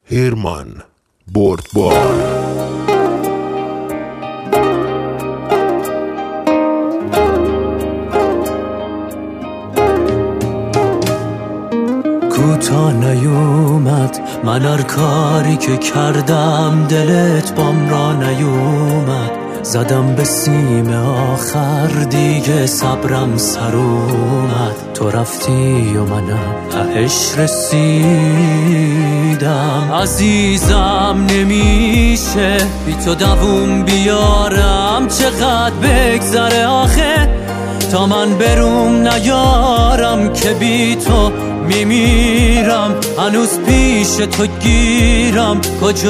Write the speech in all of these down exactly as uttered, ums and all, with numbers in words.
هیرمان بردبار. کوتا نیومد من هر کاری که کردم، دلت بام را نیومد، زدم به سیم آخر دیگه صبرم سر اومد. تو رفتی و منم تهش رسیدم. عزیزم نمیشه بی تو دووم بیارم، چقدر بگذره آخه تا من بروم نیارم که بی تو میمیرم. هنوز پیش تو گیرم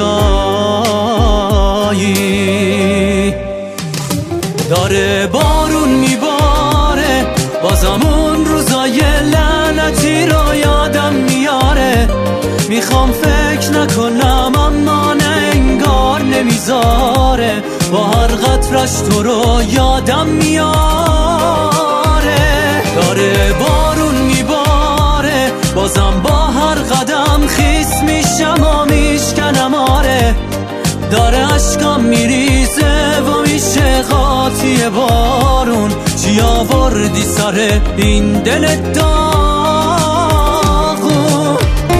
کجایی؟ داره بارون میباره بازم اون روزای لعنتی رو یادم میاره. میخوام فکر نکنم اما نه انگار نمیذاره، با هر قطرش تو رو یادم میاره. داره بارون میباره بازم با هر قدم خیس میشم و میشکنم آره. داره عشقم میریزه و میشه قاطی بارون. چی آوردی سر این دل داغون؟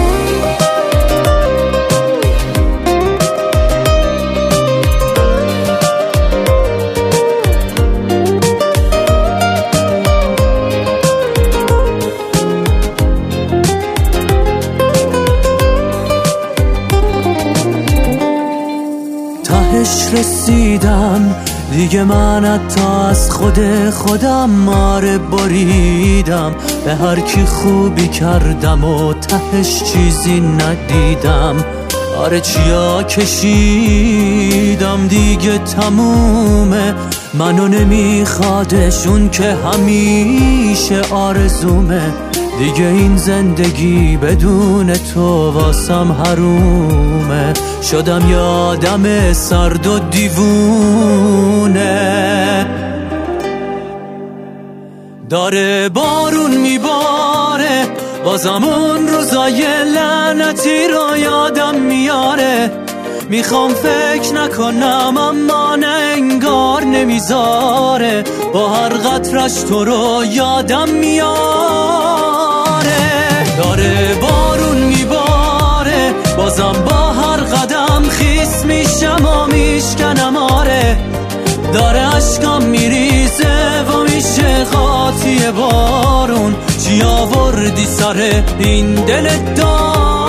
تهش رسیدم دیگه، من حتی از خود خودم ماره بریدم. به هر کی خوبی کردم و تهش چیزی ندیدم. آره چیا کشیدم دیگه تمومه، منو نمیخوادشون که همیشه آرزومه. دیگه این زندگی بدون تو واسم حرومه. شدم یادم سرد و دیوونه. داره بارون میباره بازم اون روزای لعنتی رو یادم میاره. میخوام فکر نکنم اما نه انگار نمیذاره، با هر قطرش تو رو یادم میاره. داره بارون میباره بازم با هر قدم خیس میشم و میشکنم آره. داره عشقم میریزه و میشه قاطی بارون. چی آوردی سر این دل داغون؟